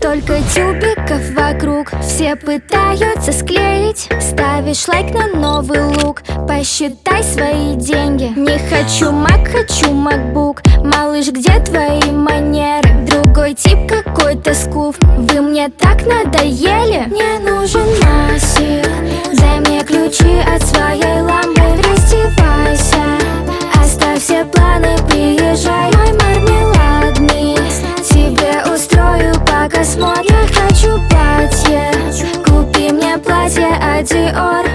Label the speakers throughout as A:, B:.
A: Столько тюбиков вокруг, все пытаются склеить. Ставишь лайк на новый лук, посчитай свои деньги. Не хочу Mac, хочу MacBook. Малыш, где твои манеры? Другой тип какой-то скуф. Вы мне так надоели. Мне нужен масик, дай мне ключи от своей ламбы. Раздевайся, оставь все планы, приезжай. Мой мармеладный, тебе устрою пока смотр. Я хочу платье, купи мне платье от Dior.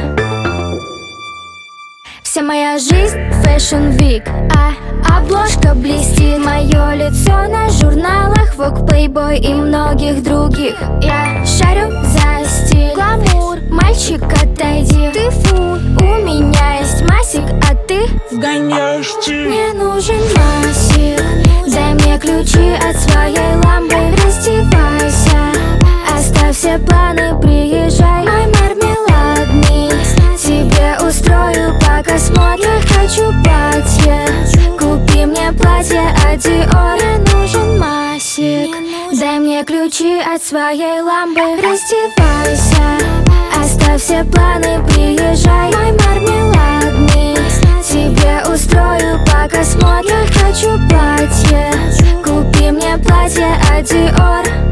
A: Вся моя жизнь Fashion Week, а обложка блестит. Мое лицо на журналах Vogue, Playboy и многих других. Я шарю за стиль, гламур, мальчик, отойди. Ты фу, у меня есть масик, а ты
B: вгоняешь стиль.
A: Мне нужен масик, дай мне ключи от своей ламбы. Раздевайся, оставь все планы, приезжай. Мой мармеладный, тебе устрою пока смотр. Я хочу платье, купи мне платье от Dior. Мне нужен масик, дай мне ключи от своей ламбы. Раздевайся, оставь все планы, приезжай. Мой мармеладный, тебе устрою пока смотр. Я хочу платье, купи мне платье от Dior.